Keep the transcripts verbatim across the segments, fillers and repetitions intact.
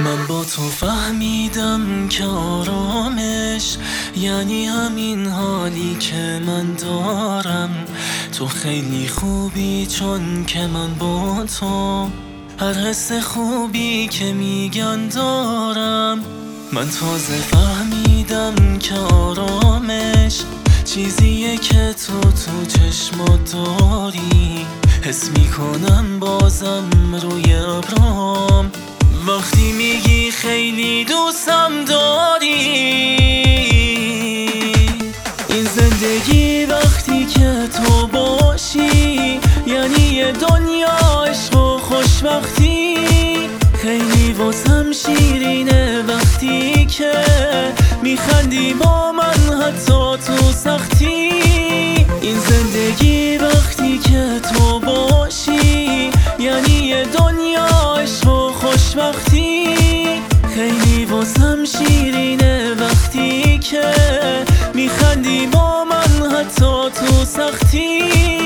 من با تو فهمیدم که آرامش یعنی همین حالی که من دارم. تو خیلی خوبی چون که من با تو هر حس خوبی که میگن دارم. من تازه فهمیدم که آرامش چیزیه که تو تو چشمات داری. حس میکنم بازم روی ابرام وقتی میگی خیلی دوستم داری. این زندگی وقتی که تو باشی یعنی یه دنیا عشق و خوشبختی. خیلی واسم شیرینه وقتی که میخندی با من حتی تو سختی. این زندگی وقتی که تو باشی یعنی یه دنیا عشق و خوشبختی. خیلی واسم شیرینه وقتی که میخندی با من حتی تو سختی.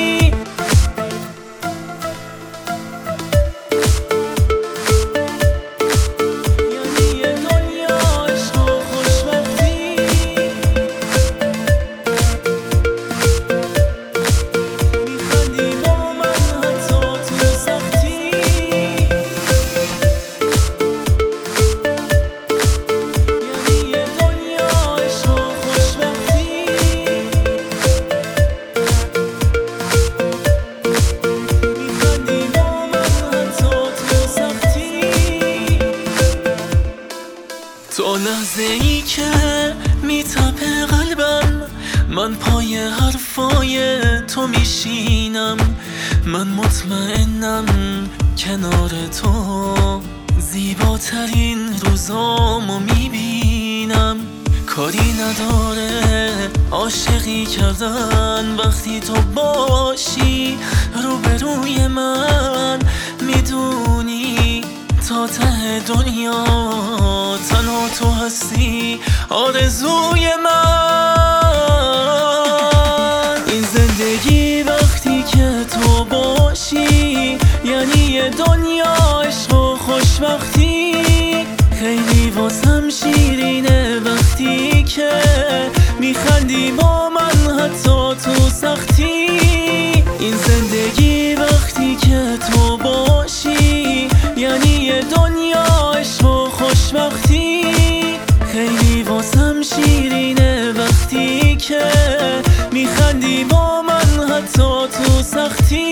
تو لحظه ای که میتپه قلبم من پای حرفای تو میشینم. من مطمئنم کنار تو زیباترین روزامو میبینم. کاری نداره عاشقی کردن وقتی تو باشی روبروی من. میدونی تا ته دنیا تنها تو هستی آرزوی من. این زندگی وقتی که تو باشی یعنی یه دنیا عشق و خوشبختی. خیلی واسم شیرینه وقتی که میخندی با من حتی تو سختی. این زندگی وقتی که تو باشی یعنی یه دنیا عشق و خوشبختی. خیلی واسم شیرینه وقتی که میخندی با من حتی تو سختی.